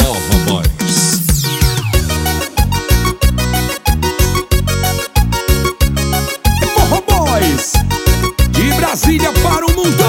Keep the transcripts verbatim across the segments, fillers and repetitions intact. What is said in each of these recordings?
Forró Boys. É Forró Boys, de Brasília para o mundo.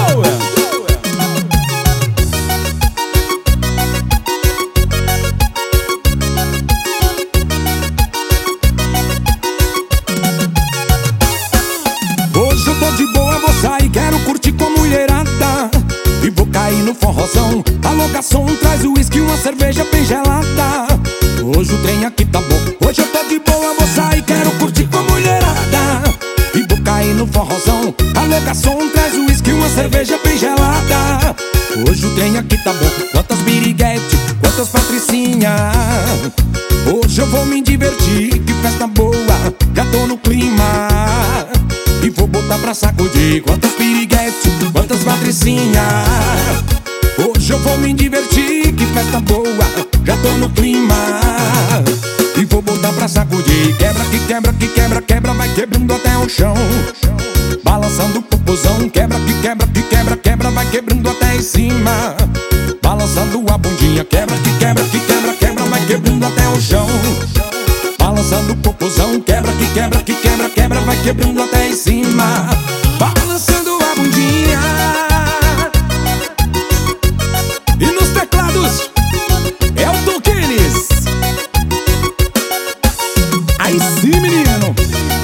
Hoje eu tô de boa, vou sair, quero curtir com a mulherada e vou cair no forrozão. Alô garçom, traz o uísque e uma cerveja bem gelada. Hoje o trem aqui tá bom. Hoje eu tô de boa, vou sair, quero curtir com a mulherada e vou cair no forrozão. Alô garçom, traz o uísque e uma cerveja bem gelada. Hoje o trem aqui tá bom. Quantas biriguete, quantas patricinha. Hoje eu vou me divertir, que festa boa, já tô no clima e vou botar pra sacudir. Quantas piriguete, quantas patricinha. Hoje eu vou me divertir, que festa boa, já tô no clima e vou botar pra sacudir. Quebra que quebra, que quebra, quebra, vai quebrando até o chão, balançando o popozão. Quebra que quebra, que quebra, quebra, vai quebrando até em cima, balançando a bundinha. Quebra que quebra, que quebra, quebra, vai quebrando até o chão, balançando o popozão. Quebra que quebra, que quebra, quebra, vai quebrando até em cima, balançando a bundinha. E nos teclados é o Toquines. Aí sim, menino.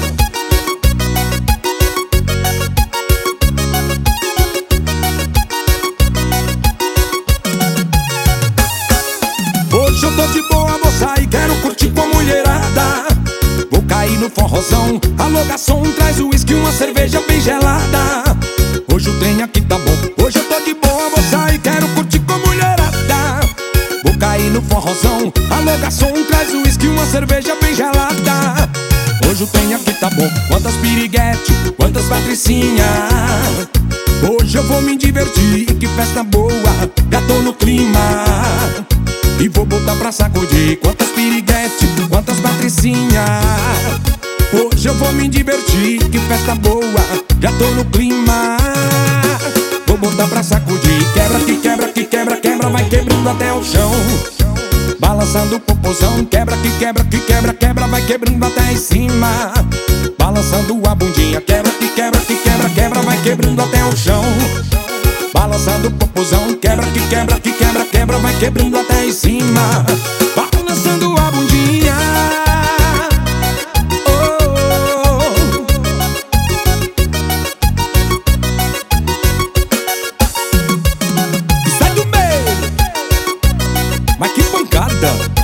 Hoje eu tô de boa, vou sair, quero curtir com a mulherada. Vou cair no forrozão. Alô garçom, traz o uísque e uma cerveja bem gelada. Hoje o trem aqui tá bom. Hoje eu tô de boa, vou sair, quero curtir com a mulherada. Vou cair no forrozão. Alô garçom, traz o uísque e uma cerveja bem gelada. Hoje o trem aqui tá bom. Quantas piriguete, quantas patricinha. Hoje eu vou me divertir, que festa boa, já tô no clima e vou botar pra sacudir. Quantas piriguete, quantas patricinha. Hoje eu vou me divertir, que festa boa, já tô no clima, vou botar pra sacudir. Quebra que quebra, que quebra, quebra, vai quebrando até o chão, balançando o popozão. Quebra que quebra, que quebra, quebra, vai quebrando até em cima, balançando a bundinha. Quebra que quebra, que quebra, quebra, vai quebrando até o chão, balançando o popozão. Quebra que quebra, que quebra, quebra, vai quebrando até em cima, balançando a bundinha. Oh, sai do meio, mas que pancada.